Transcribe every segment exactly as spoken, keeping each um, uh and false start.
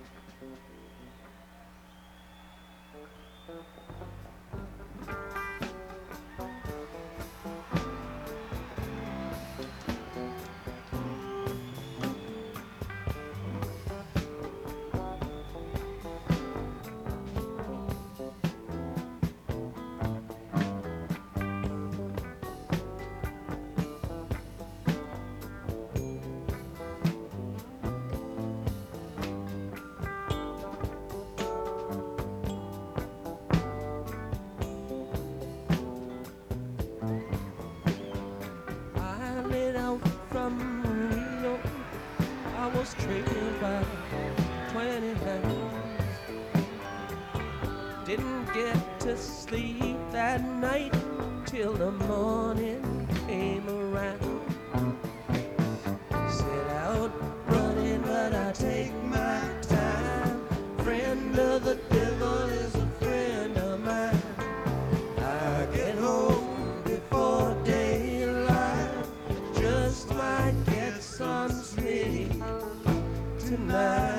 Trailed by twenty hands. Didn't get to sleep that night till the morning came around. Set out running, but I take my time. Friend of the devil is a friend of mine. I get home before daylight, just might get some sleep tonight.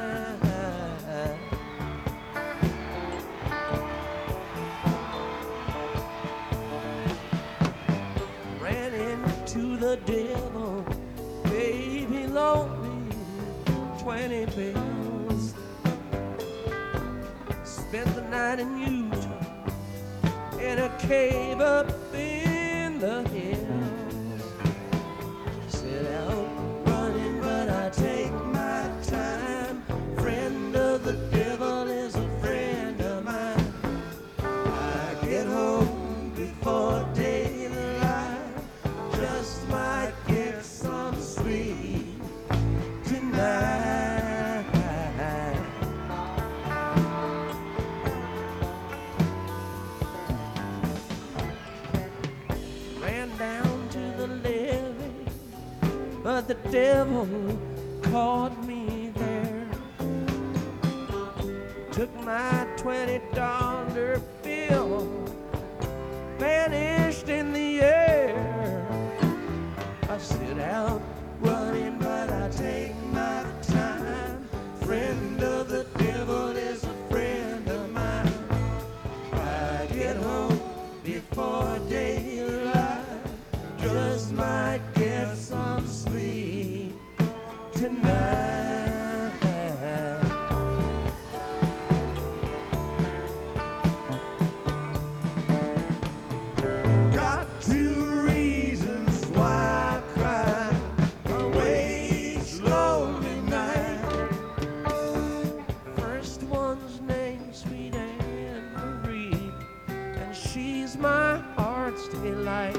Ran into the devil, baby lonely, twenty bills. Spent the night in Utah, in a cave up in the hills. Set out running, but I take my time. Friend of the devil is a friend of mine. I get home before daylight, just might get some sleep tonight. Ran down to the levee, but the devil caught me there. Took my twenty dollar bill, vanished in the air. I sit out running, but I take my time. Friend of the devil is a friend of mine. I get home before daylight, just might get some sleep tonight. Got two reasons why I cry, away each lonely night. First one's named Sweet Anne Marie, and she's my heart's delight.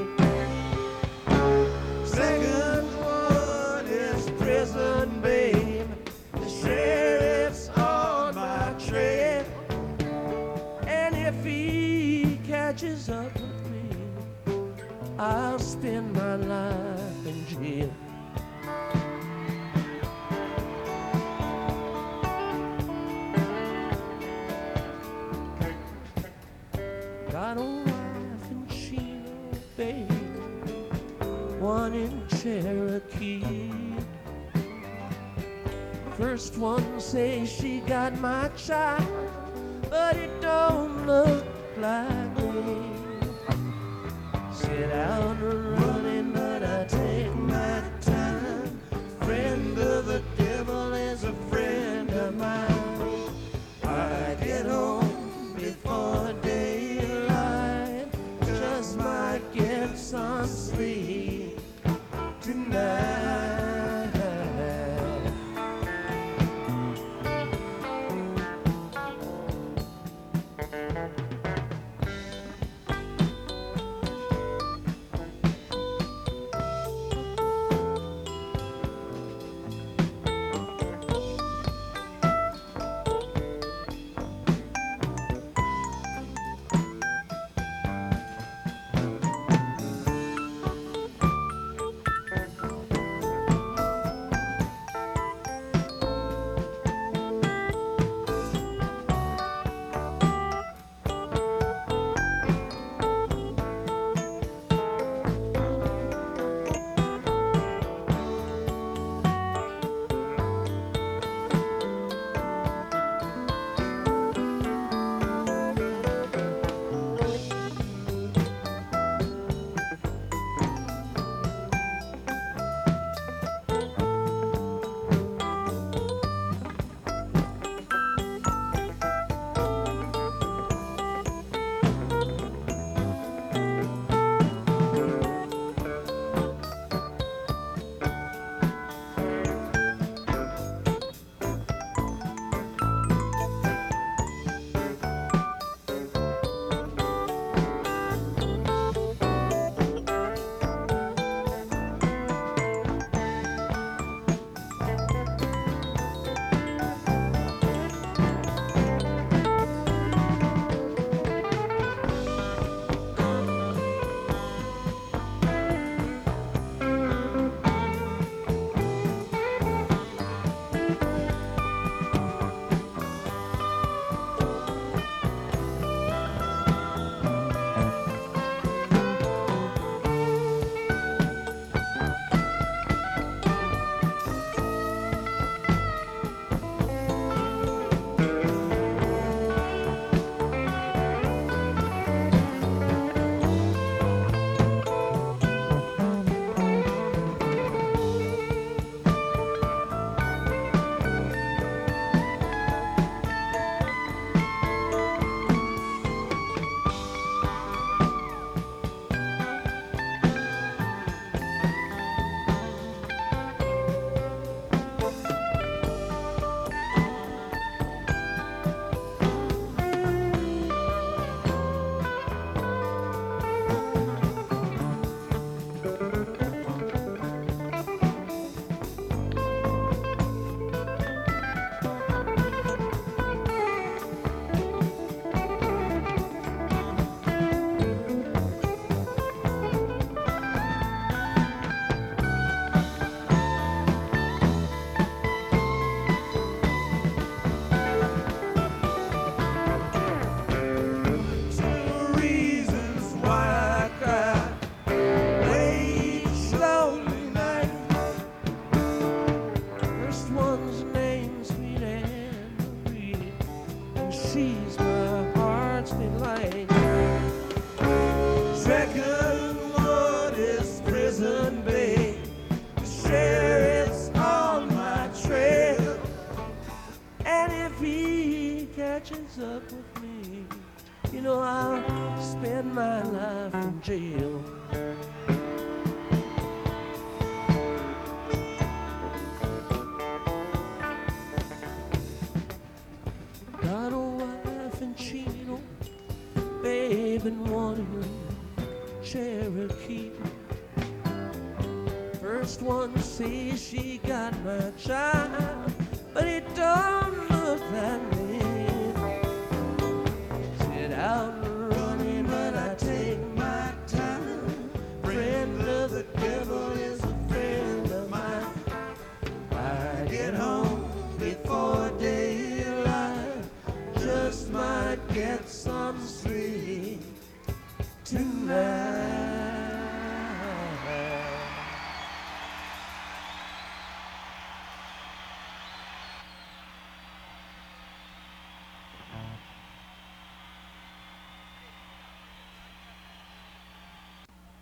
Second one is Prison Babe, the sheriff's on my trail, and if he catches up with me, I'll spend my life in jail. Got a wife in Chino Bay, one in Cherokee. First one says she got my child, but it don't look like me. Sit out running, but I take my time. Friend of the devil is a friend of mine. I get home before daylight, just might get some sleep tonight. sees my heart's been like. Dragonwood is prison bay. The sheriff's on my trail. And if he catches up with me, you know I'll spend my life in jail. Got a wife in Chino, babe and one in Cherokee. First one says she got my child,